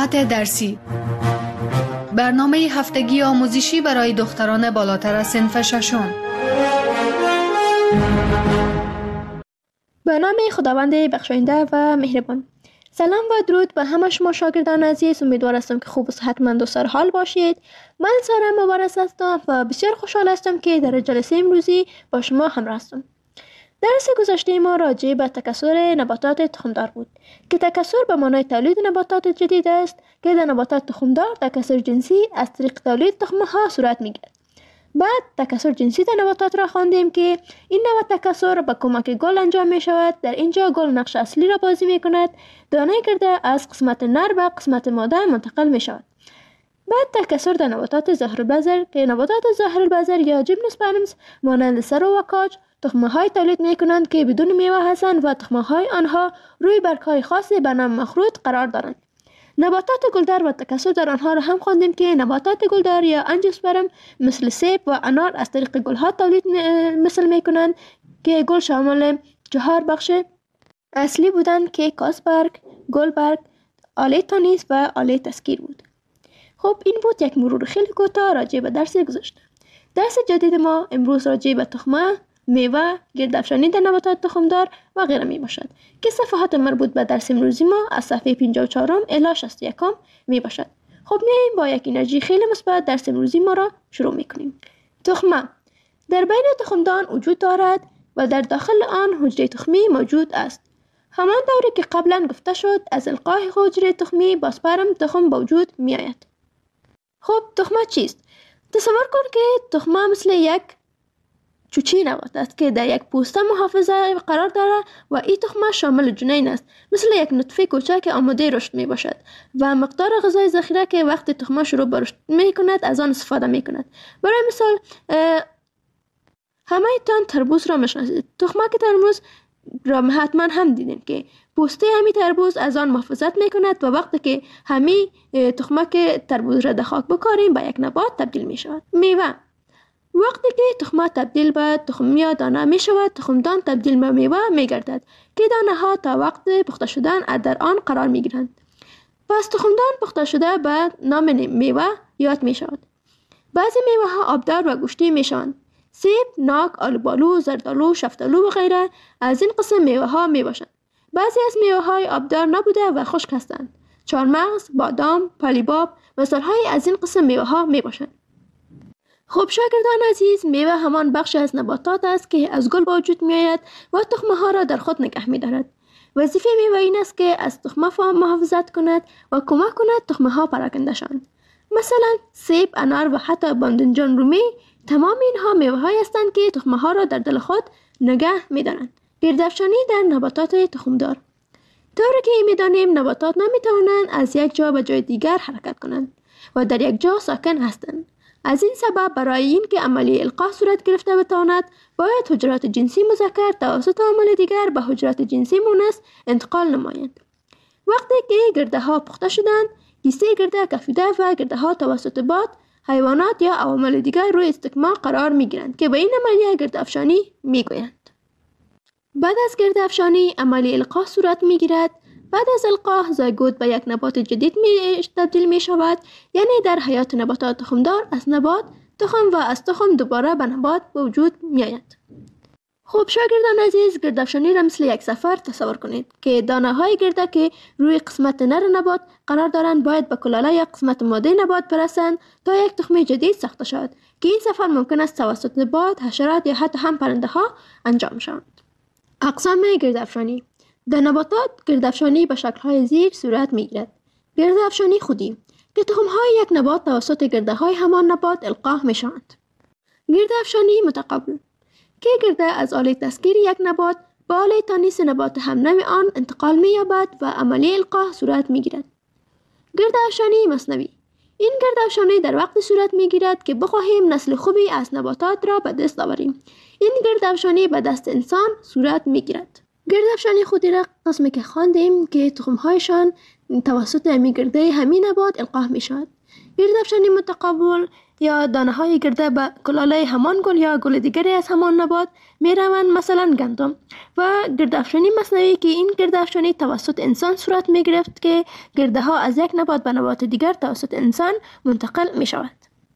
مقامات درسی، برنامه هفتگی آموزشی برای دختران بالاتر از صنف ششم. به نام خداوند بخشاینده و مهربان. سلام و درود به همه شما شاگردان عزیز. امیدوار هستم که خوب و صحتمند و سرحال باشید. من سارا مبارز هستم و بسیار خوشحال هستم که در جلسه امروزی با شما همراه هستم. درس گذشته ما راجع به تکثر نباتات تخمدار بود که تکثر به معنای تولید نباتات جدید است که در نباتات تخمدار تکثر جنسی از طریق تولید تخمه ها صورت میگیرد. بعد تکثر جنسی در نباتات را خواندیم که این نوع تکثر با کمک گل انجام می شود. در اینجا گل نقش اصلی را بازی می کند. دانه گرده از قسمت نر به قسمت ماده منتقل می شود. بعد تکثر در نباتات ظاهرالبذر که نباتات ظاهرالبذر یا جیمنوس پرمز مانند سرو و کاج تخمه های تولید می کنند که بدون میوه هستند و تخمه های آنها روی برگ های خاصی به نام مخروط قرار دارند. نباتات گلدار و تکثر در آنها را هم خواندیم که نباتات گلدار یا انژیوسپرم مثل سیب و انار از طریق گلها تولید مثل می کنند که گل شامل 4 بخش اصلی بودند که کاسبرگ، گلبرگ، آله تانیس و آله تسکیر بود. خب این بود یک مرور خیلی کوتاه راجع به درس گذشته. درس جدید ما امروز راجع به تخمه، میوه، گردافشانی در نباتات تخمدار و غیره می باشد که صفحات مربوط به درس امروزی ما از صفحه 54 الی 61 می باشد. خب میاییم با یک انرژی خیلی مثبت درس امروزی ما را شروع می کنیم. تخمه در بین تخمدان وجود دارد و در داخل آن حجره تخمی موجود است. همان طوری که قبلا گفته شد از القای حجره تخمی با سپرم تخم به وجود می آید. خب تخمه چیست؟ تصور کن که تخمه مثل یک چوچی نبات است که در یک پوسته محافظه قرار دارد و این تخمه شامل جنین است، مثل یک نطفه کوچک که آماده رشد می باشد و مقدار غذای ذخیره که وقتی تخمه شروع به رشد می کند از آن استفاده می کند. برای مثال همه تان تربوز را میشناسید. تخمه که تربوز را حتما هم دیدین که پوسته همی تربوز از آن محافظت می کند و وقتی که همی تخمه که تربوز را در خاک بکاریم به یک نبات تبدیل می شود. میوه وقتی که تخمه تبدیل به تخم یا دانه می شود، تخمدان تبدیل به میوه می گردد که دانه ها تا وقت پخته شدن در آن قرار می گیرند. پس تخمدان پخته شده به نام میوه یاد می شود. بعضی میوه ها آبدار و گوشتی می شوند. سیب، ناک، آلوبالو، زردالو، شفتالو و غیره از این قسم میوه ها می باشند. بعضی از میوه های آبدار نبوده و خشک هستند. چهارمغز، بادام، پالیباب مثال های از این قسم میوه ها می باشند. خب شاگردان عزیز، میوه همان بخش از نباتات است که از گل به وجود می آید و تخمه ها را در خود نگه می دارد. وظیفه میوه این است که از تخمه محافظت کند و کمک کند تخمه ها پراکنده شوند. مثلا سیب، انار و حتی بادمجان رومی تمام اینها میوه های هستند که تخمه ها را در دل خود نگه می دارند. گردافشانی در نباتات تخمدار. طوری که می دانیم نباتات نمی توانند از یک جا به جای دیگر حرکت کنند و در یک جا ساکن هستند. از این سبب برای این که عملیه القاح صورت گرفته بتواند باید حجرات جنسی مذکر توسط عامل دیگر به حجرات جنسی مؤنث انتقال نمایند. وقتی که گرده ها پخته شدند، کیسه گرده کفیده و گرده ها توسط باد، حیوانات یا عوامل دیگر روی استکمام قرار می گیرند که به این عملیه گردافشانی می گویند. بعد از گردافشانی عملیه القاح صورت می گیرد. بعد از القاح زایگوت به یک نبات جدید تبدیل می شود، یعنی در حیات نباتات تخمدار از نبات تخم و از تخم دوباره به نبات به وجود می آید. خب شاگردان عزیز، گردافشانی را مثل یک سفر تصور کنید که دانه های گرده که روی قسمت نر نبات قرار دارند باید به کلاله یا قسمت ماده نبات برسند تا یک تخم جدید ساخته شود که این سفر ممکن است توسط باد، حشرات یا حتی هم پرنده ها انجام شود. اقسام گردافشانی در نباتات گردافشانی به شکل‌های زیر صورت می‌گیرد. گردافشانی خودی که تخم‌های یک نبات توسط گرده‌های همان نبات القاح می‌شوند. گردافشانی متقابل که گرده از آله تسکیر یک نبات به آله تانیس نبات همنوع آن انتقال می‌یابد و عملیه القاح صورت می‌گیرد. گردافشانی مثنوی این گردافشانی در وقت صورت می‌گیرد که بخواهیم نسل خوبی از نباتات را به دست آوریم. این گردافشانی به دست انسان صورت می‌گیرد. گردافشانی خودی را قسمی که خواندیم که تخم‌هایشان توسط همین گرده همین نبات القاح می شود. گردافشانی متقابل یا دانه های گرده به کلاله همان گل یا گل دیگری از همان نبات می روند، مثلا گندم، و گردافشانی مصنوعی که این گردافشانی توسط انسان صورت می گرفت که گرده ها از یک نبات به نبات دیگر توسط انسان منتقل می شود.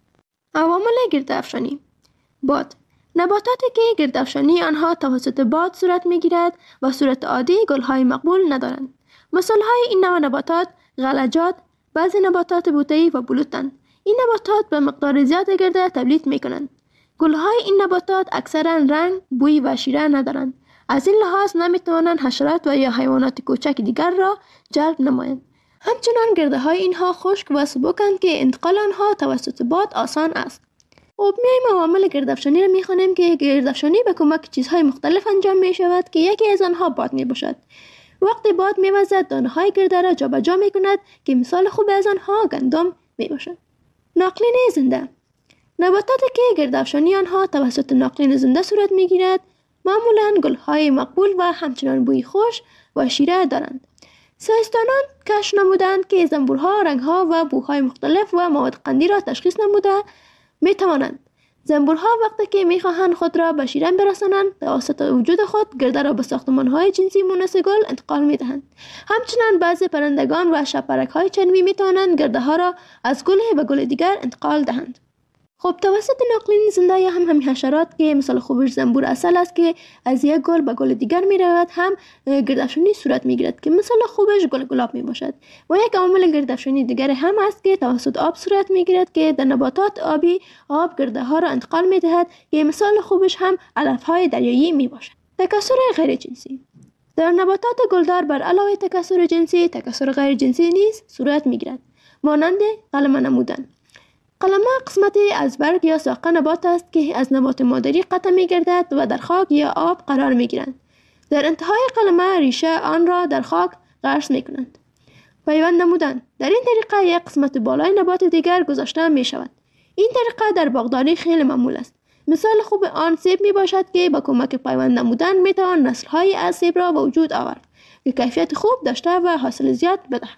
عوامل گردافشانی: باد. نباتاتی که گردافشانی آنها توسط باد صورت می گیرد و صورت عادی گل های مقبول ندارند. مثال های این نوع نباتات غلجات، بعضی نباتات بوته‌ای و بلوطند. این نباتات به مقدار زیاد گرده تولید می کنند. گل های این نباتات اکثرا رنگ، بوی و شیره ندارند. از این لحاظ نمی توانند حشرات و یا حیوانات کوچک دیگر را جلب نمایند. همچنان گرده های اینها خشک و سبکند که انتقال آنها توسط باد آسان است. خب میایم عوامل گردافشانی را میخوانیم که گردافشانی به کمک چیزهای مختلف انجام می شود که یکی از آنها باد می باشد. وقتی باد میوزد دانه های گرده را جابجا می کند که مثال خوب از آنها گندم می باشد. ناقلین زنده. نباتاتی که گردافشانی آنها توسط ناقلین زنده صورت می گیرد معمولا گل های مقبول و همچنان بوی خوش و شیره دارند. ساینسدانان کشف نمودند که زنبورها رنگها و بوهای مختلف و مواد قندی را تشخیص نموده می توانند. زنبورها وقتی که می خواهند خود را به شیرین برسانند توسط وجود خود گرده را به ساختمان‌های جنسی مونس گل انتقال می دهند. همچنین بعضی پرندگان و شب‌پرک‌های چنوی می توانند گرده ها را از گل به گل دیگر انتقال دهند. خب توسط ناقلین زنده یا هم همین حشرات که مثال خوبش زنبور عسل است که از یک گل به گل دیگر می رود هم گردافشانی صورت می گیرد که مثال خوبش گل گلاب می باشد. و یک عامل گردافشانی دیگر هم است که توسط آب صورت می گیرد که در نباتات آبی آب گرده ها را انتقال می دهد که مثال خوبش هم علف های دریایی می باشد. تکثر غیر جنسی. در نباتات گلدار بر علاوه تکثر جنسی، تکثر غیر جنسی نیز صورت می گیرد، مانند قلمه نمودن. قلمه قسمتی از برگ یا ساق نبات است که از نبات مادری قطع می گردد و در خاک یا آب قرار می گیرند. در انتهای قلمه ریشه آن را در خاک غرس می کنند. پیوند نمودن. در این طریقه یک قسمت بالای نبات دیگر گذاشته می شود. این طریقه در باغداری خیلی معمول است. مثال خوب آن سیب می باشد که با کمک پیوند نمودن می توان نسل های از سیب را به وجود آورد که کیفیت خوب داشته و حاصل زیاد بدهد.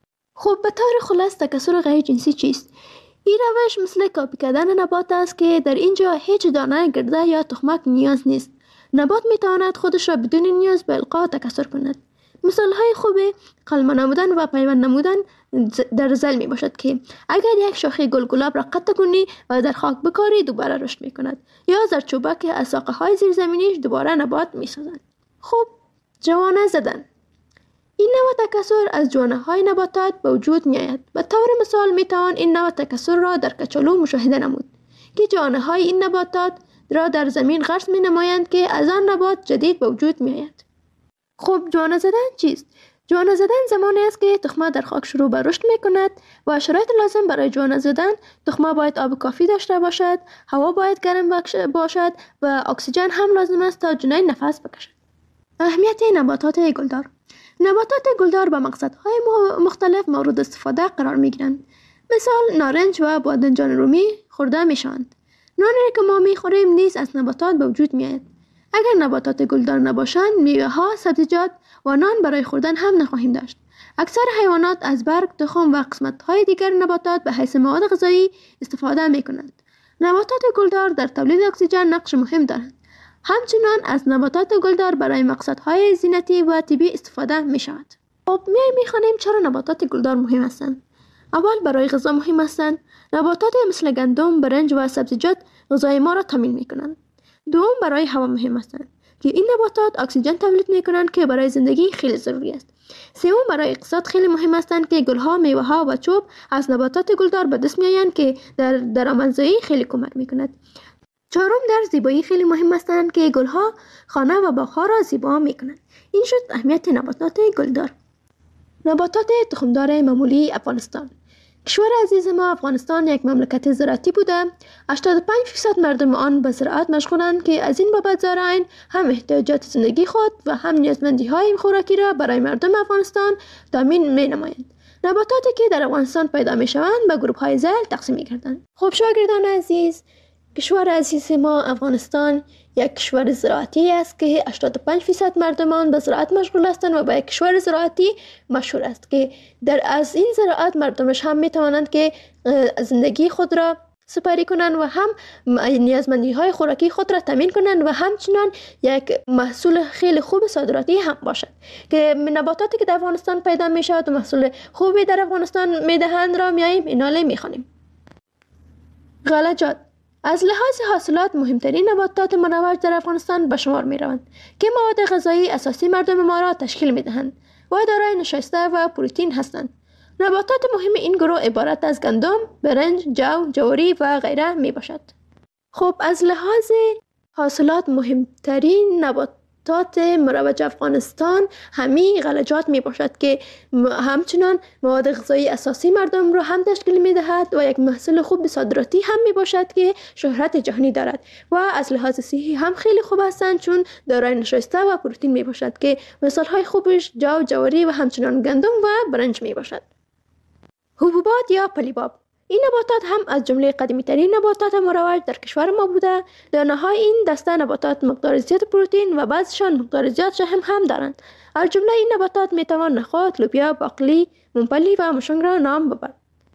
خب به طور خلاص تکثر غیر جنسی چیست؟ این روش مثل کاپی کردن نبات است که در اینجا هیچ دانه گرده یا تخمک نیاز نیست. نبات می تواند خودش را بدون نیاز به القا تکثر کند. مثال های خوب قلمه نمودن و پیوند نمودن در زل می باشد که اگر یک شاخه گل گلاب را قطع کنی و در خاک بکاری دوباره رشد می کند، یا زردچوبک از ساقه های زیرزمینیش دوباره نبات می سازند. خب جوانه زدن. این نوع تکثر از جوانه های نباتات به وجود می آید. به طور مثال می توان این نوع تکثر را در کچالو مشاهده نمود که جوانه های این نباتات را در زمین غرس می نمایند که از آن نبات جدید به وجود می آید. خب جوانه زدن چیست؟ جوانه زدن زمانی است که تخمه در خاک شروع به رشد می کند و شرایط لازم برای جوانه زدن تخمه باید آب کافی داشته باشد، هوا باید گرم باشد و اکسیژن هم لازم است تا جنین نفس بکشد. اهمیت نباتات گلدار. نباتات گلدار به مقصدهای مختلف مورد استفاده قرار می گیرند. مثال نارنج و بادنجان رومی خورده می شوند. نانی که ما می خوریم نیز از نباتات به وجود می آید. اگر نباتات گلدار نباشند میوه ها، سبزیجات و نان برای خوردن هم نخواهیم داشت. اکثر حیوانات از برگ، تخم و قسمت های دیگر نباتات به حیث مواد غذایی استفاده می کنند. نباتات گلدار در تولید اکسیژن نقش مهم دارند. همچنان از نباتات گلدار برای مقصدهای زینتی و طبی استفاده می شود. خب می خوانیم چرا نباتات گلدار مهم هستند. اول برای غذا مهم هستند. نباتات مثل گندم، برنج و سبزیجات غذای ما را تامین می کنند. دوم برای هوا مهم هستند که این نباتات اکسیژن تولید می کنند که برای زندگی خیلی ضروری است. سوم برای اقتصاد خیلی مهم هستند که گلها، میوه ها و چوب از نباتات گلدار به دست می آیند که در درآمدزایی خیلی کمک می کند. چهارم در زیبایی خیلی مهم هستند که گلها خانه و باغها را زیبا می کنند. این شد اهمیت نباتات گلدار. نباتات تخمدار معمولی افغانستان. کشور عزیز ما افغانستان یک مملکت زراعتی بوده. 85% مردم آن به زراعت مشغولند که از این بابت زارعین هم احتیاجات زندگی خود و هم نیازمندی های خوراکی را برای مردم افغانستان تامین می نمایند. نباتاتی که در افغانستان پیدا می شوند به گروه های ذیل تقسیم می گردند. خب شاگردان عزیز، کشور عزیز ما افغانستان یک کشور زراعتی است که 85% مردمان به زراعت مشغول هستند و به یک کشور زراعتی مشهور است که از این زراعت مردمش هم می توانند که زندگی خود را سپری کنند و هم نیازمندی های خوراکی خود را تامین کنند و همچنان یک محصول خیلی خوب صادراتی هم باشد که نباتاتی که در افغانستان پیدا می شود و محصول خوبی در افغانستان می دهند را میاییم ایناله می خوانیم. غلجات از لحاظ حاصلات مهمترین نباتات مروج در افغانستان به شمار می روند که مواد غذایی اساسی مردم ما را تشکیل می دهند و دارای نشایسته و پروتئین هستند. نباتات مهم این گروه عبارت از گندم، برنج، جو، جواری و غیره می باشد. خب از لحاظ حاصلات مهمترین نباتات مروج افغانستان همین غلجات می باشد که همچنان مواد غذایی اساسی مردم را هم تشکیل می دهد و یک محصول خوب صادراتی هم می باشد که شهرت جهانی دارد و از لحاظ صحی هم خیلی خوب هستند چون دارای نشایسته و پروتئین می باشد که مثال های خوبش جو، جواری و همچنان گندم و برنج می باشد. حبوبات یا پلیباب این نباتات هم از جمله قدیمی ترین نباتات مروج در کشور ما بوده. دانه های این دسته نباتات مقدار زیاد پروتئین و بعضشان مقدار زیاد شحم هم دارند. از جمله این نباتات می توان نخود، لوبیا، باقلی، ممپلی و مشنگ را نام ببرد.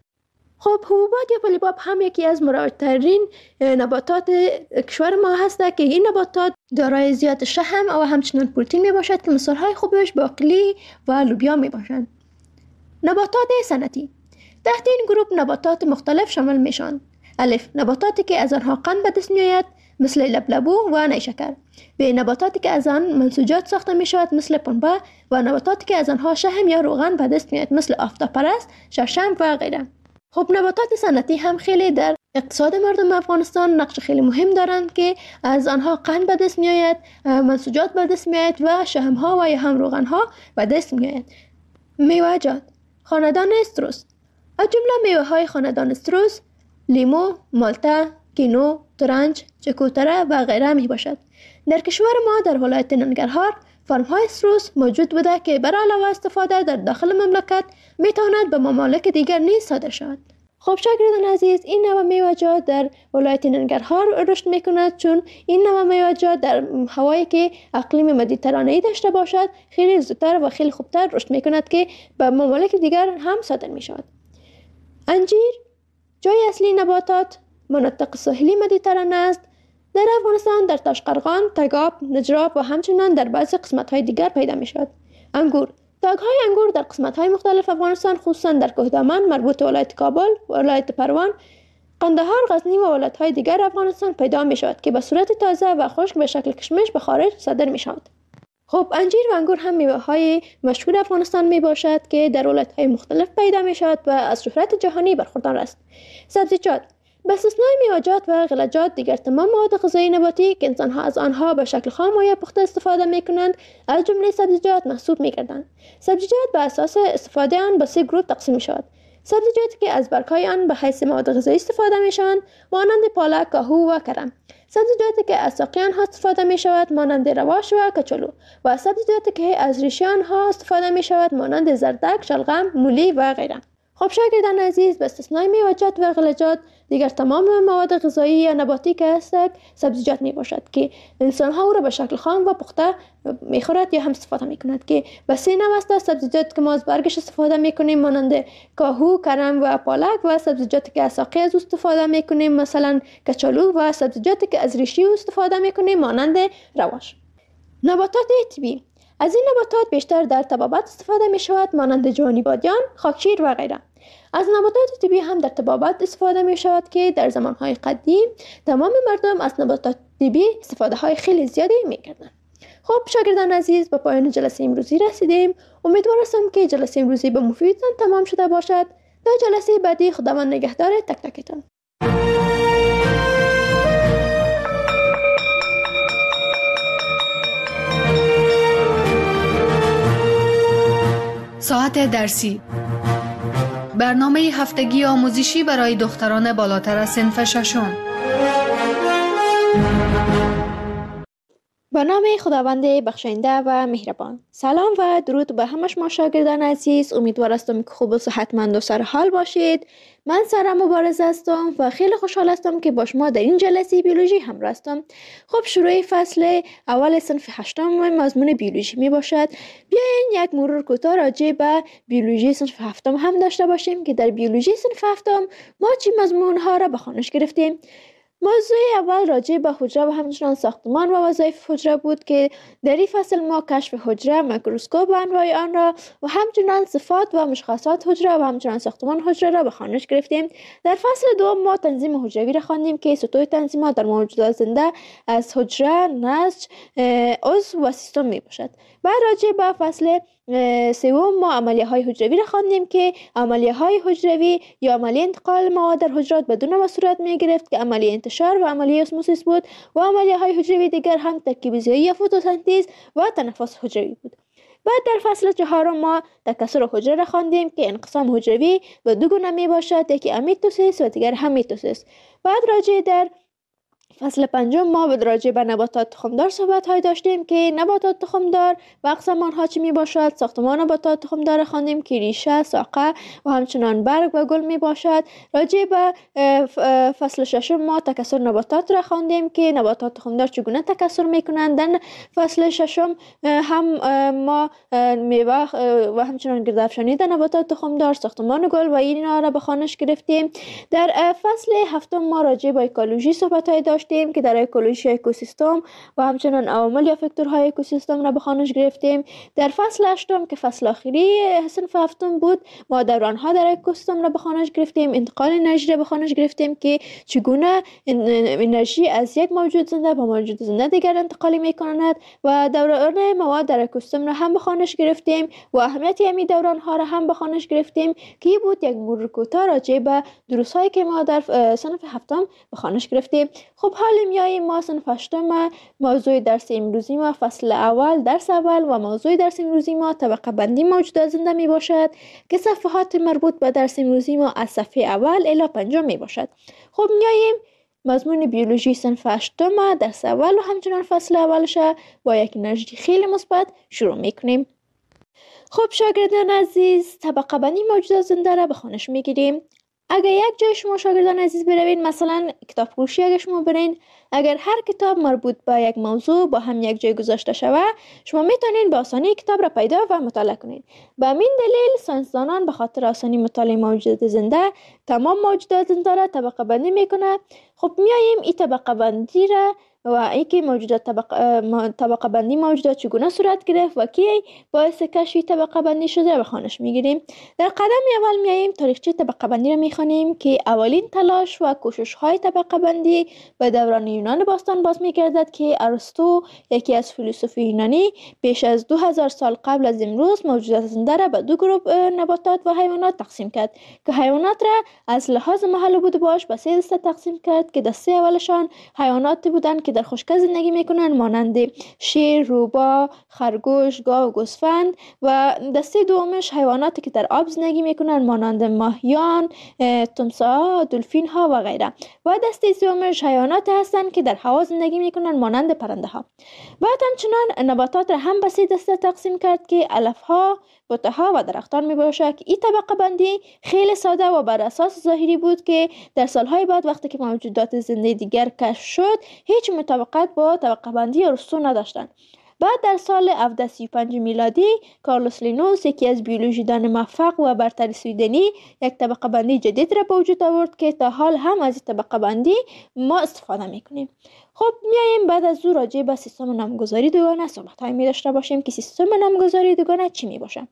خب حبوبات یا پلیباب هم یکی از مروج ترین نباتات کشور ما هست که این نباتات دارای زیاد شحم و همچنان پروتئین می باشد که مثال های خوبش باقلی و لوبیا می باشند. نباتات صنعتی تحت این گروه نباتات مختلف شامل میشوند. الف نباتاتی که از آنها قند به دست میآید مثل لبلبو و نیشکر. ب نباتاتی که از آن منسوجات ساخته می شود مثل پنبه و نباتاتی که از آنها شحم یا روغن به دست میآید مثل آفتابپرست، شړشم و غیره. خب نباتات صنعتی هم خیلی در اقتصاد مردم افغانستان نقش خیلی مهم دارند که از آنها قند به دست میآید، منسوجات به دست میآید و شحم ها و یا هم روغن ها به دست میآید. میوه‌جات خاندان استروس از جمله میوه های خاندان استروس لیمو، مالته، کینو، ترنج، چکوتره و غیره می باشد. در کشور ما در ولایت ننگرهار فرم های استروس موجود بوده که برای علاوه استفاده در داخل مملکت می تواند به ممالک دیگر نیز صادر شود. خب شاگردان عزیز این نوع میوه‌جات در ولایت ننگرهار رشد می کند چون این نوع میوه‌جات در هوایی که اقلیم مدیترانه‌ای داشته باشد خیلی زودتر و خیلی خوبتر رشد می کند که به ممالک دیگر هم صادر می شود. انجیر جای اصلی نباتات مناطق ساحلی مدیترانه است. در افغانستان در تاشقرغان، تگاب، نجراب و همچنان در بعضی قسمت‌های دیگر پیدا می شود. انگور تاگ‌های انگور در قسمت‌های مختلف افغانستان خصوصا در کوهدامن مربوط به ولایت کابل، ولایت پروان، قندهار، غزنی و ولایت‌های دیگر افغانستان پیدا می شود که به صورت تازه و خشک به شکل کشمش به خارج صادر می شود. خب انجیر و انگور هم میوه های مشهور افغانستان می باشد که در ولایت های مختلف پیدا می شود و از شهرت جهانی برخوردار است. سبزیجات به استثنای میوه‌جات و غلجات دیگر تمام مواد غذایی نباتی که انسان ها از آنها به شکل خام و یا پخته استفاده می کنند از جمله سبزیجات محسوب می گردند. سبزیجات به اساس استفاده آن به 3 گروه تقسیم می شود. سبزیجاتی که از برگ‌های آن به حیث مواد غذایی استفاده می شوند مانند پالک، کاهو و کرم. سبزیجاتی که از ساقه آنها استفاده می شود مانند رواش و کچالو و سبزیجاتی که از ریشه آنها استفاده می شود مانند زردک، شلغم، مولی و غیره. خب شاگردان عزیز به استثنای میوه‌جات و غلجات دیگر تمام مواد غذایی یا نباتی که هستند سبزیجات می باشد که انسان ها او را به شکل خام و پخته می خورد یا هم استفاده می کند که به 3 نوع است. سبزیجات که ما از برگش استفاده می کنیم مانند کاهو، کرم و پالک و سبزیجاتی که از ساقه از استفاده می کنیم مثلا کچالو و سبزیجاتی که از ریشه استفاده می کنیم مانند رواش. نباتات طبیعی از این نباتات بیشتر در طبابت استفاده می شود مانند جوانی بادیان، خاکشیر و غیره. از نباتات طبیعی هم در طبابت استفاده می شود که در زمانهای قدیم تمام مردم از نباتات طبیعی استفاده های خیلی زیادی می کردند. خب شاگردان عزیز به پایان جلسه امروزی رسیدیم. امیدوار هستم که جلسه امروزی به مفیدتان تمام شده باشد. تا جلسه بعدی خداوند نگهدار تک تکتان. ساعت درسی برنامه هفتگی آموزشی برای دختران بالاتر از صنف ششم. به نام خداوند بخشنده و مهربان. سلام و درود به همه شما شاگردان عزیز. امیدوار هستم که خوب و صحتمند و سر حال باشید. من سارا مبارز هستم و خیلی خوشحال هستم که با شما در این جلسه بیولوژی همراه هستم. خب شروع فصل اول صنف 8 مضمون بیولوژی می باشد. بیاین یک مرور کوتاه راجع به بیولوژی صنف 7 هم داشته باشیم که در بیولوژی صنف 7 ما چه مضمون ها را به خوانش گرفتیم. موضوع اول راجع به حجره و همچنان ساختمان و وظایف حجره بود که در این فصل ما کشف حجره، میکروسکوپ و انواع آن را و همچنان صفات و مشخصات حجره و همچنان ساختمان حجره را به خوانش گرفتیم. در فصل دوم ما تنظیم حجروی را خواندیم که سطوح تنظیمات در موجودات زنده از حجره، نسج، عضو و سیستم می باشد. بعد راجع به فصل سوم ما عملیه های حجروی را خواندیم که عملیه های حجروی یا عملیه انتقال مواد در حجرات بدون و صورت می گرفت که عملیه انتشار و عملیه اسموسیس بود و عملیه های حجروی دیگر هم ترکیب ضیایی یا فتوسنتز و تنفس حجروی بود. بعد در فصل چهارم ما تکثر حجره را خواندیم که انقسام حجروی به دو گونه می باشد، یکی امیتوسیس و دیگر هم میتوسیس. بعد راجع در فصل پنجم ما راجع به نباتات تخمدار صحبت های داشتیم که نباتات تخمدار و اقسام آنها چی می باشد. ساختمان نباتات تخمدار خواندیم که ریشه، ساقه و همچنان برگ و گل می باشد. راجع به فصل ششم ما تکثر نباتات را خواندیم که نباتات تخمدار چگونه تکثر می کنند. در فصل ششم هم ما میوه و همچنان گردافشانی در نباتات تخمدار، ساختمان گل و اینا را به خوانش گرفتیم. در فصل هفتم ما راجع به اکولوژی صحبت های داشتیم که در اکولوژی اکوسیستم و همچنان عوامل یا فاکتورهای اکوسیستم را به خوانش گرفتیم. در فصل هشتم که فصل آخری صنف هفتم بود ما دورانها در اکوسیستم را به خوانش گرفتیم. انتقال انرژی را به خوانش گرفتیم که چگونه انرژی از یک موجود زنده به موجود زنده دیگر انتقال می کند و دوران مواد در اکوسیستم را هم به خوانش گرفتیم و اهمیت همین دورانها را هم به خوانش گرفتیم که بود یک مرور کوتاه راجع به دروس‌هایی که ما در صنف هفتم به خوانش گرفتیم. خب حالا میاییم ما صنف هشتم. موضوع درس امروزی ما فصل اول درس اول و موضوع درس امروزی ما طبقه بندی موجودات زنده می باشد که صفحات مربوط به درس امروزی ما از صفحه اول الی پنجم می باشد. خب میاییم مضمون بیولوژی صنف هشتم درس اول و همچنان فصل اولش با یک انرژی خیلی مثبت شروع میکنیم. خب شاگردان عزیز، طبقه بندی موجودات زنده را به خوانش میگیریم. اگر یک جای شما شاگردان عزیز بروین، مثلا کتاب فروشی اگر شما برین، اگر هر کتاب مربوط به یک موضوع با هم یک جای گذاشته شوه، شما میتونین به آسانی کتاب را پیدا و مطالعه کنین. به همین دلیل ساینسدانان به خاطر آسانی مطالعه موجودات زنده تمام موجودات زنده را طبقه بندی میکنه. خب میاییم این طبقه بندی را و اینکه موجودات طبقه بندی موجودات چگونه صورت گرفت و کی باعث کشف طبقه بندی شده به خوانش میگیریم. در قدم اول میاییم تاریخچه طبقه بندی را میخوانیم که اولین تلاش و کوشش های طبقه بندی به دوران یونان باستان باز میگردد که ارسطو، یکی از فیلسوف یونانی، بیش از 2000 سال قبل از امروز موجودات زنده را به دو گروه نباتات و حیوانات تقسیم کرد که حیوانات را از لحاظ محل بود باش به 3 دسته تقسیم کرد که دسته اولشان حیواناتی بودند که در خشکی زندگی میکنن مانند شیر، روباه، خرگوش، گاو و گوسفند و دسته دومش حیواناتی که در آب زندگی میکنن مانند ماهیان، تمساح، دلفین ها و غیره و دسته سومش حیوانات هستند که در هوا زندگی میکنن مانند پرنده ها. بعد همچنان نباتات را هم به 3 دسته تقسیم کرد که علف ها، بوته ها و درختان می باشد. این طبقه بندی خیلی ساده و بر اساس ظاهری بود که در سالهای بعد وقتی که موجودات زنده دیگر کشف شد هیچ مطابقت با طبقه بندی ارسطو نداشتند. بعد در سال 1735 میلادی کارلوس لینوس، یکی از بیولوژیدان موفق و برتر سویدنی، یک طبقه بندی جدید را به وجود آورد که تا حال هم از این طبقه بندی ما استفاده میکنیم. خب میایم بعد از او راجع به سیستم نامگذاری دوگانه صحبت های می داشته باشیم که سیستم نامگذاری دوگانه چی می باشه.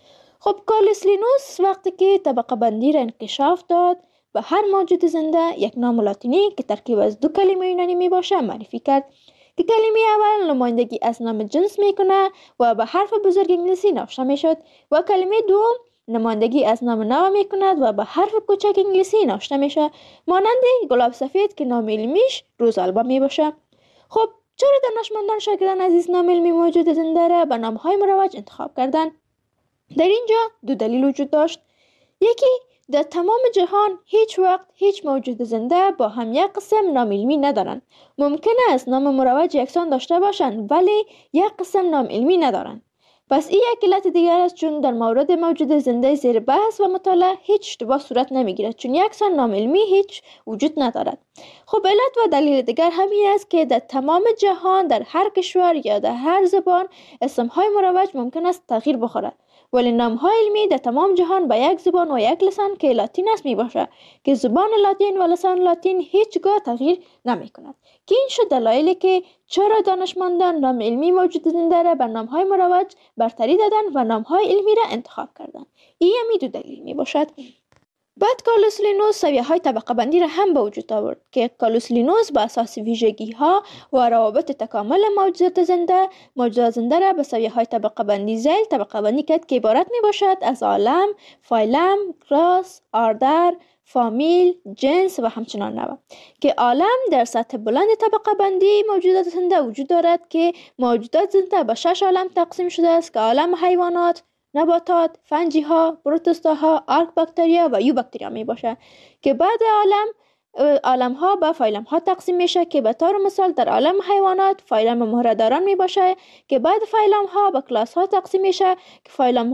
خب کارلوس لینوس وقتی که طبقه بندی را انکشاف داد به هر موجود زنده یک نام لاتینی که ترکیب از 2 کلمه یونانی می باشه معرفی کرد که کلمه اول نمایندگی از نام جنس میکنه و به حرف بزرگ انگلیسی نوشته میشد و کلمه دوم نمایندگی از نام نو میکند و به حرف کوچک انگلیسی نوشته میشه مانند گلاب سفید که نام علمیش روزآلبا می باشه. خب چرا دانشمندان شاگردان عزیز نام علمی موجود زنده را به نامهای مروج انتخاب کردند؟ در اینجا 2 دلیل وجود داشت. یکی در تمام جهان هیچ وقت هیچ موجود زنده با هم یک قسم نام علمی ندارند. ممکن است نام مروج یکسان داشته باشند ولی یک قسم نام علمی ندارند. پس این یک علت دیگر است، چون در مورد موجود زنده زیر بحث و مطالعه هیچ اشتباه صورت نمیگیرد، چون یکسان نام علمی هیچ وجود ندارد. خب علت و دلیل دیگر همین است که در تمام جهان در هر کشور یا در هر زبان اسمهای مروج ممکن است تغییر بخورد، ولی نام‌های علمی در تمام جهان به یک زبان و یک لسان که لاتین است می باشد که زبان لاتین و لسان لاتین هیچگاه تغییر نمی کند. که این شد دلایلی که چرا دانشمندان نام علمی موجود زنده را بر نام‌های مروج برتری دادند و نام‌های علمی را انتخاب کردند. این همی دو دلیل می باشد. بعد کارلوس لینوس سویه‌های طبقه بندی را هم به وجود آورد که کارلوس لینوس به اساس ویژگی‌ها و روابط تکامل موجودات زنده را به سویه‌های طبقه بندی ذیل طبقه بندی کرد که عبارت می باشد از عالم، فایلم، کلاس، آردر، فامیل، جنس و همچنان نوع. که عالم در سطح بلند طبقه بندی موجودات زنده وجود دارد که موجودات زنده به 6 عالم تقسیم شده است که عالم حیوانات، نباتات، فنجی‌ها، پروتوستاها، آرک باکتریا و یو باکتریا می باشه که بعد عالم‌ها به فایلم‌ها تقسیم میشه که به طور مثال در عالم حیوانات فایلم مهره‌داران می باشه که بعد فایلم‌ها به کلاس‌ها تقسیم میشه که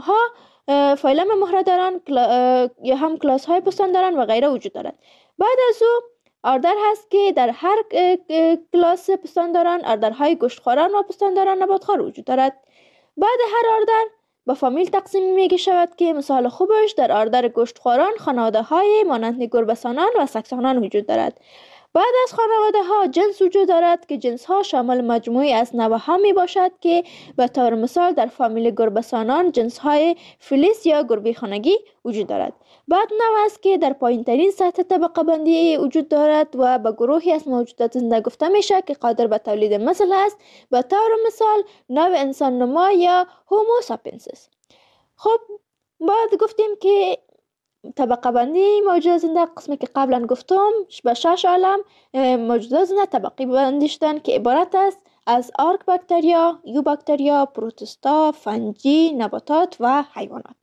فایلم مهره‌داران یا هم کلاس‌های پستانداران و غیره وجود دارد. بعد از او آردر هست که در هر کلاس پستانداران آردرهای گوشتخواران و پستانداران نباتخوار وجود دارد. بعد هر آردر به فامیل تقسیم میگه شود که مثال خوبش در آردر گوشتخواران خانواده های مانند گربه‌سانان و سگسانان وجود دارد. بعد از خانواده ها جنس وجود دارد که جنس ها شامل مجموعی از نوع ها می باشد که به طور مثال در فامیل گربه‌سانان جنس های فلیس یا گربه خانگی وجود دارد. بعد نوع است که در پایین ترین سطح طبقه بندی وجود دارد و به گروهی از موجودات زنده گفته میشه که قادر به تولید مثل است، به طور مثال نوع انسان نما یا هومو ساپینسیس. خب بعد گفتیم که طبقه بندی موجودات زنده قسمی که قبلا گفتم به 6 عالم موجودات زنده طبقه بندی شدن که عبارت است از آرک باکتریا، یو باکتریا، پروتوستا، فنجی، نباتات و حیوانات.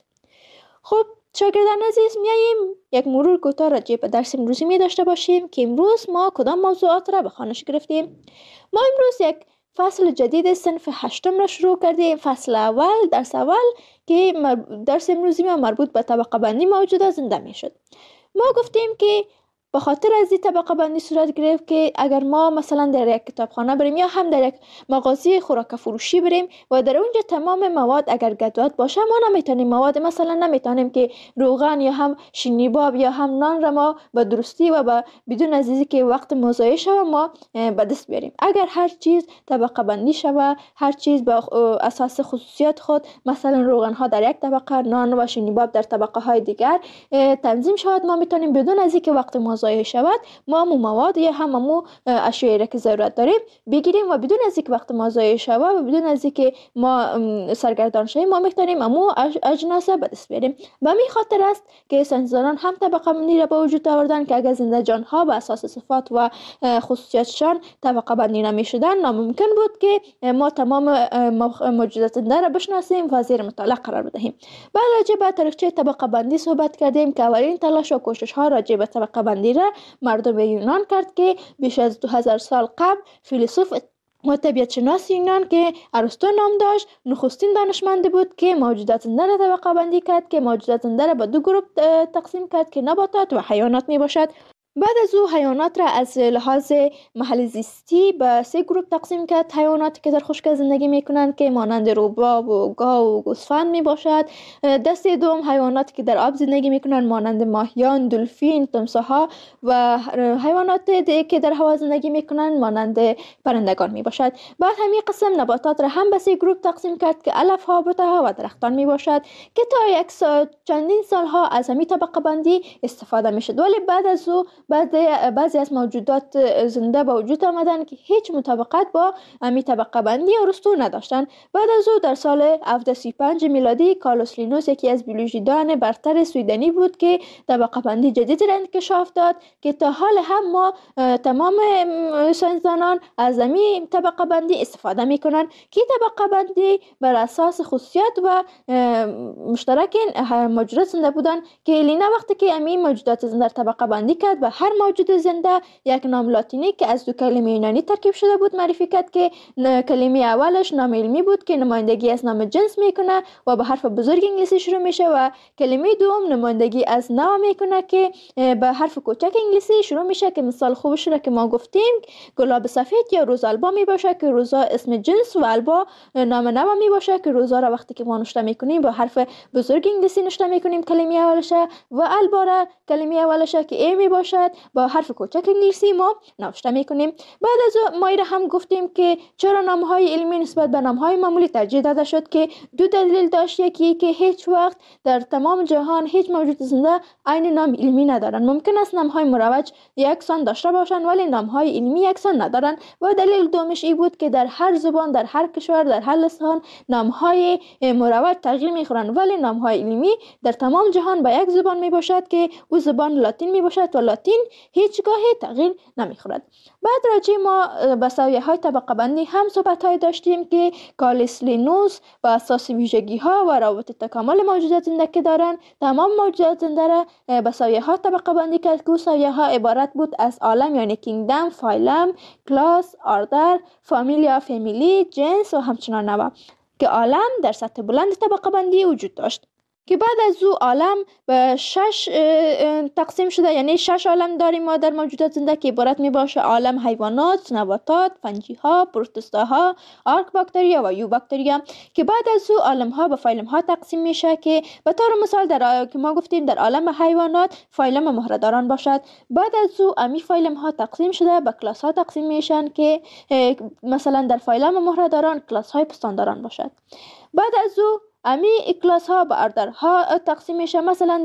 خب شاگردان عزیز، میاییم یک مرور کوتاه راجع به درس امروزی می داشته باشیم که امروز ما کدام موضوعات را به خوانش گرفتیم. ما امروز یک فصل جدید صنف 8 را شروع کردیم. فصل اول، درس اول که درس امروزی ما مربوط به طبقه بندی موجودات زنده می شد. ما گفتیم که به خاطر از این طبقه بندی صورت گرفت که اگر ما مثلا در یک کتابخانه بریم یا هم در یک مغازه خوراک فروشی بریم و در اونجا تمام مواد اگر گدوات باشه، ما نمیتونیم نمیتونیم که روغن یا هم شینیباب یا هم نان را ما به درستی و به بدون از اینکه که وقت مضایع شود ما به دست بیاریم. اگر هر چیز طبقه بندی شود، هر چیز به اساس خصوصیات خود، مثلا روغن ها در یک طبقه، نان و شینیباب در طبقه های دیگر تنظیم شود، ما میتونیم بدون از اینکه وقت ضایع شود ما مواد یا هم اشیایی را که ضرورت داریم بگیریم و بدون از اینکه وقت ما ضایع شود و بدون از اینکه ما سرگردان شویم ما میتونیم اجناس به دست بیاریم. به همین خاطر است که ساینسدانان هم طبقه بندی را به وجود آوردن که اگر زنده جان ها به اساس صفات و خصوصیاتشان طبقه بندی نمیشدن، ناممکن بود که ما تمام موجودات زنده را بشناسیم و زیر مطالعه قرار بدهیم. بعد راجع به تاریخچه طبقه بندی صحبت کردیم که اولین تلاش و کوشش ها راجع به طبقه بندی را مردم یونان کرد که بیش از 2000 سال قبل فیلسوف و طبیعت شناس یونان که ارسطو نام داشت نخستین دانشمند بود که موجودات زنده را طبقه بندی کرد که موجودات زنده را به دو گروه تقسیم کرد که نباتات و حیوانات می باشد. بعد از او حیوانات را از لحاظ محل زیستی به 3 گروه تقسیم کرد. حیواناتی که در خشکی زندگی میکنند که مانند روباب و گاو و گوسفند می باشد. دسته دوم حیواناتی که در آب زندگی میکنند مانند ماهیان، دلفین، تمساح‌ها و حیواناتی که در هوا زندگی میکنند مانند پرندگان می باشد. بعد همین قسم نباتات را هم به 3 گروه تقسیم کرد که علف ها، بوته و درختان می باشد که تا چندین سالها از همین طبقه بندی استفاده میشد. ولی بعد از او بعضی از موجودات زنده به وجود آمدن که هیچ مطابقت با امی طبقه بندی ارسطو نداشتن. بعد از او در سال 1735 میلادی کارلوس لینوس یکی از بیولوژیدان برتر سویدنی بود که طبقه بندی جدیدی را انکشاف داد که تا حال هم ما تمام ساینسدانان از امی طبقه بندی استفاده میکنن که طبقه بندی بر اساس خصوصیات و مشترک موجودات زنده بودن که لینا وقتی که امی موجودات زنده طبقه بندی کرد و هر موجود زنده یک نام لاتینی که از دو کلمه یونانی ترکیب شده بود معرفی کرد که کلمه اولش نام علمی بود که نمایندگی از نام جنس میکنه و به حرف بزرگ انگلیسی شروع میشه و کلمه دوم نمایندگی از نوع میکنه که به حرف کوچک انگلیسی شروع میشه که مثال خوبش را که ما گفتیم گلاب سفید یا روز البا می باشه که روزا اسم جنس و البا نام نوع می باشه که روزا را وقتی که ما نوشته میکنیم با حرف بزرگ انگلیسی نوشته میکنیم کلمه اولشه و البا را کلمه اولشه که ای می باشد با حرف کوچک انگلیسی ما نوشته میکنیم. بعد از ما هم گفتیم که چرا نامهای علمی نسبت به نامهای معمولی ترجیح داده شد که دو دلیل داشت. یکی که هیچ وقت در تمام جهان هیچ موجود زنده عین نام علمی ندارن. ممکن است نامهای مروج یکسان داشته باشند ولی نامهای علمی یکسان ندارن. و دلیل دومش این بود که در هر زبان در هر کشور در هر لسان نامهای مروج تغییر میخورن ولی نامهای علمی در تمام جهان به یک زبان می باشد که او زبان لاتین می باشد و لاتین هیچگاه تغییر نمیخورد. بعد راجع ما به سویه های طبقه بندی هم صحبت های داشتیم که کارلوس لینوس با اساس ویژگی ها و روابط تکامل موجودات زنده که دارن تمام موجودات زنده را به سویه ها طبقه بندی کرد که سویه ها عبارت بود از عالم یعنی کینگدم، فایلم، کلاس، آردر، فامیلیا، فامیلی، جنس و همچنان نوع که عالم در سطح بلند طبقه بندی وجود داشت که بعد از او عالم به 6 تقسیم شده. یعنی 6 عالم داریم ما در موجودات زنده که عبارت می باشه عالم حیوانات، نباتات، فنجی ها، پروتوزوا ها، آرک باکتریا و یو باکتریا که بعد از او عالم ها به فایلم ها تقسیم میشه که به طور مثال که ما گفتیم در عالم حیوانات فایلم مهره‌داران باشد. بعد از او امی فایلم ها تقسیم شده به کلاس ها تقسیم میشن که مثلا در فایلم مهره‌داران کلاس های پستانداران باشد. بعد از او امی کلاس ها به اردرها تقسیم میشه. مثلا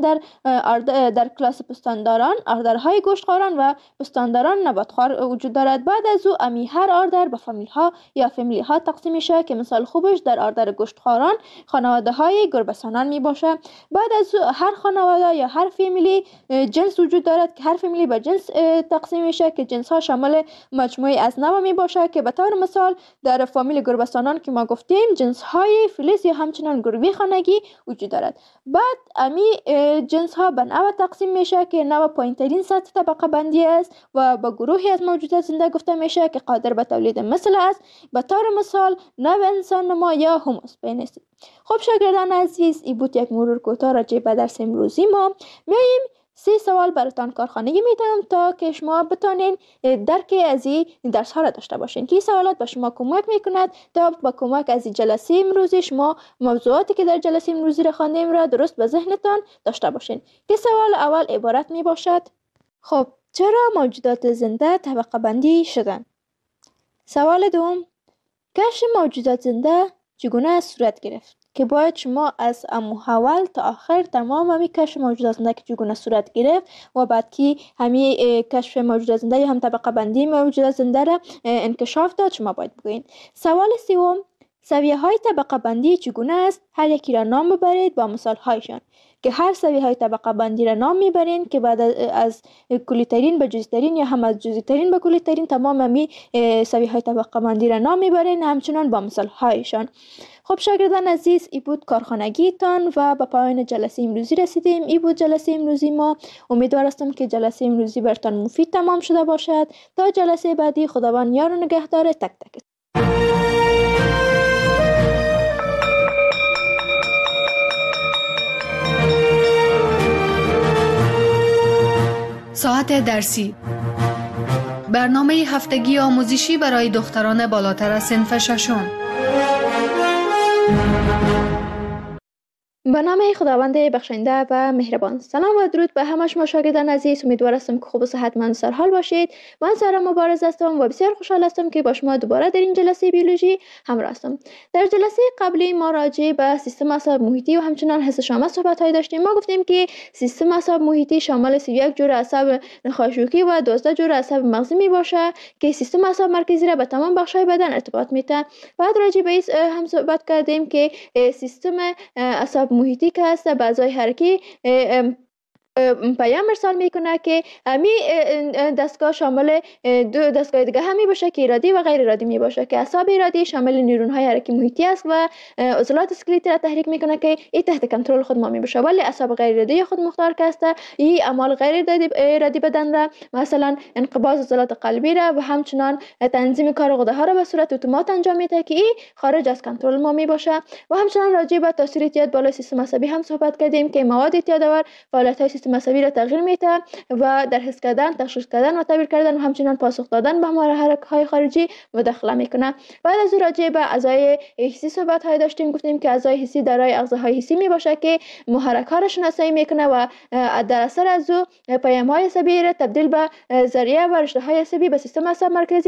در کلاس پستانداران اردرهای گوشتخواران و پستانداران نباتخوار وجود دارد. بعد از او امی هر اردر به فامیل ها یا فامیلی ها تقسیم میشه که مثال خوبش در اردر گوشتخواران خانواده های گربه‌سانان می باشه. بعد از او هر خانواده یا هر فامیلی جنس وجود دارد که هر فامیلی به جنس تقسیم میشه که جنس ها شامل مجموعه از نوع می باشه که به طور مثال در فامیل گربه‌سانان که ما گفتیم جنس های فلیس یا همچنان گروه خانگی وجود دارد. بعد امی جنس ها به نوع تقسیم میشه که نوع پایینترین سطح طبقه بندی است و به گروهی از موجودات زنده گفته میشه که قادر به تولید مثل است. به طور مثال نوع انسان نما یا هوموسپینس. خب شاگردان عزیز این بود یک مرور کوتاه راجع به درس امروزی ما. میایم 3 سوال براتان کارخانگی میدم تا که شما بتانین درک از این درس ها را داشته باشین که این سوالات به شما کمک میکند تا با کمک از این جلسه امروزی شما موضوعاتی که در جلسه امروزی را خواندیم را درست به ذهنتان داشته باشین. که سوال اول عبارت می باشد خب چرا موجودات زنده طبقه بندی شدن؟ سوال دوم کشف موجودات زنده چگونه صورت گرفت؟ که باید شما از اول تا آخر تمام همی کشف موجودات زنده که چگونه صورت گرفت و بعد که همی کشف موجودات زنده یا هم طبقه بندی موجودات زنده را انکشاف داد شما باید بگوین. سوال سوم سویه های طبقه بندی چگونه است؟ هر یکی را نام ببرید با مثال هایشان که هر سویه های طبقه بندی را نام میبرین که بعد از کلی ترین به جزئی ترین یا هم از جزئی ترین به کلی ترین تمام همی سویه های طبقه بندی را نام میبرین همچنان با مثال هایشان. خب شاگردان عزیز این بود کارخانگی تان و به پایان جلسه امروزی رسیدیم. این بود جلسه امروزی ما. امیدوار هستم که جلسه امروزی برتان مفید تمام شده باشد. تا جلسه بعدی خداوند یار و نگهدار تک تک. ساعت درسی برنامه هفتگی آموزشی برای دختران بالاتر از صنف ششم. به نام خداوند بخشنده و مهربان. سلام و درود به همه شما شاگردان عزیز. امیدوار هستم که خوب و صحتمند و سرحال باشید. من سارا مبارز هستم و بسیار خوشحال هستم که با شما دوباره در این جلسه بیولوژی همراه هستم. در جلسه قبلی ما راجع به سیستم اعصاب محیطی و همچنان حس شامل صحبت داشتیم. ما گفتیم که سیستم اعصاب محیطی شامل 31 جور اعصاب نخاشوکی و 12 جور اعصاب مغزی می باشه که سیستم اعصاب مرکزی را به تمام بخش‌های بدن ارتباط میده. بعد راجع به این هم صحبت کردیم که سیستم اعصاب محیطی که هست به اعضای حرکی پیام ارسال میکنه که امی دستگاه شامل دو دستگاه دیگه هم می باشه که ارادی و غیر ارادی می باشه که اعصاب ارادی شامل نیورون های حرکی محیطی است و عضلات اسکلتی را تحریک میکنه که این تحت کنترل خود ما می باشه، ولی اعصاب غیر ارادی خود مختار که است این اعمال غیر ارادی بدن را مثلا انقباض عضلات قلبی را و همچنان تنظیم کار غده ها را به صورت اتومات انجام میده که این خارج از کنترل ما می باشه. و همچنان راجع به تاثیر اعتیاد بالای سیستم عصبی هم صحبت کردیم که مواد اعتیادآور فعالیت های سیستم عصبی را تغییر میده و در حس کردن، تشخیص کردن و تعبیر کردن و همچنان پاسخ دادن به محرک‌های خارجی مداخله میکنه. بعد از راجع به اعضای حسی صحبت داشتیم. گفتیم که اعضای حسی دارای اغزاهای حسی می باشه که محرک ها را شناسایی میکنه و در اثر از او پیام های عصبی را تبدیل به ذریعه و رشته های عصبی به سیستم اعصاب مرکزی